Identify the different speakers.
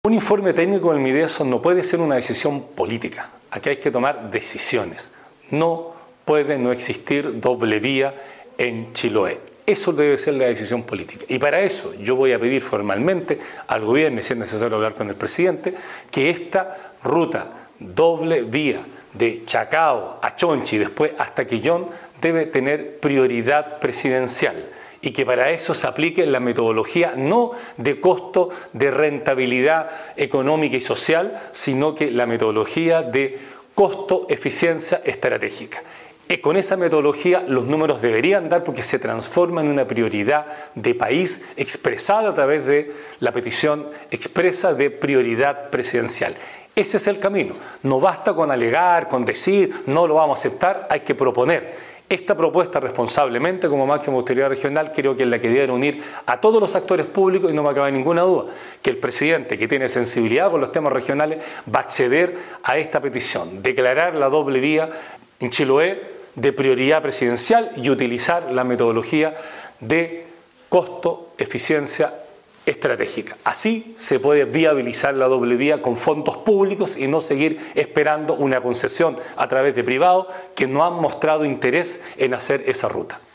Speaker 1: Un informe técnico del MIDESO no puede ser una decisión política. Aquí hay que tomar decisiones. No puede no existir doble vía en Chiloé. Eso debe ser la decisión política. Y para eso yo voy a pedir formalmente al gobierno, y si es necesario hablar con el presidente, que esta ruta doble vía de Chacao a Chonchi y después hasta Quillón debe tener prioridad presidencial. Y que para eso se aplique la metodología no de costo, de rentabilidad económica y social, sino que la metodología de costo, eficiencia estratégica. Con esa metodología los números deberían dar porque se transforma en una prioridad de país expresada a través de la petición expresa de prioridad presidencial. Ese es el camino. No basta con alegar, con decir, no lo vamos a aceptar, hay que proponer. Esta propuesta responsablemente como máxima autoridad regional creo que es la que debe unir a todos los actores públicos y no me cabe ninguna duda que el presidente, que tiene sensibilidad con los temas regionales, va a acceder a esta petición, declarar la doble vía en Chiloé de prioridad presidencial y utilizar la metodología de costo, eficiencia estratégica. Así se puede viabilizar la doble vía con fondos públicos y no seguir esperando una concesión a través de privados que no han mostrado interés en hacer esa ruta.